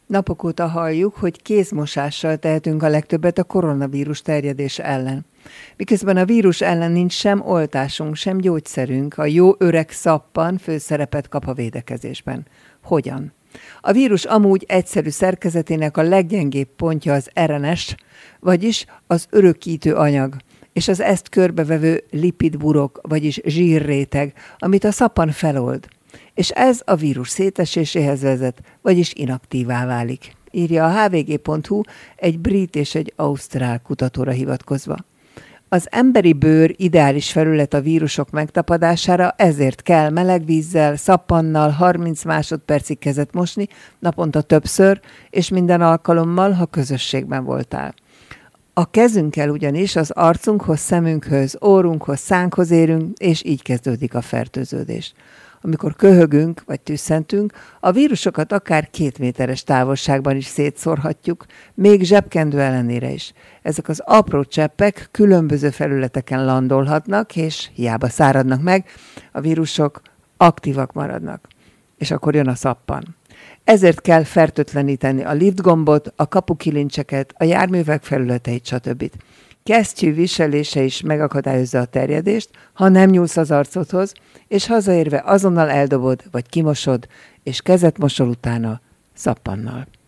Napok óta halljuk, hogy kézmosással tehetünk a legtöbbet a koronavírus terjedése ellen. Miközben a vírus ellen nincs sem oltásunk, sem gyógyszerünk, a jó öreg szappan főszerepet kap a védekezésben. Hogyan? A vírus amúgy egyszerű szerkezetének a leggyengébb pontja az RNS, vagyis az örökítő anyag, és az ezt körbevevő lipidburok, vagyis zsírréteg, amit a szappan felold. És ez a vírus széteséséhez vezet, vagyis inaktívá válik, írja a hvg.hu egy brit és egy ausztrál kutatóra hivatkozva. Az emberi bőr ideális felület a vírusok megtapadására, ezért kell meleg vízzel, szappannal 30 másodpercig kezet mosni, naponta többször, és minden alkalommal, ha közösségben voltál. A kezünkkel ugyanis az arcunkhoz, szemünkhöz, órunkhoz, szánkhoz érünk, és így kezdődik a fertőződés. Amikor köhögünk vagy tüsszentünk, a vírusokat akár 2 méteres távolságban is szétszórhatjuk, még zsebkendő ellenére is. Ezek az apró cseppek különböző felületeken landolhatnak, és hiába száradnak meg, a vírusok aktívak maradnak. És akkor jön a szappan. Ezért kell fertőtleníteni a liftgombot, a kapukilincseket, a járművek felületeit, stb. Kesztyű viselése is megakadályozza a terjedést, ha nem nyúlsz az arcodhoz, és hazaérve azonnal eldobod, vagy kimosod, és kezet mosol utána szappannal.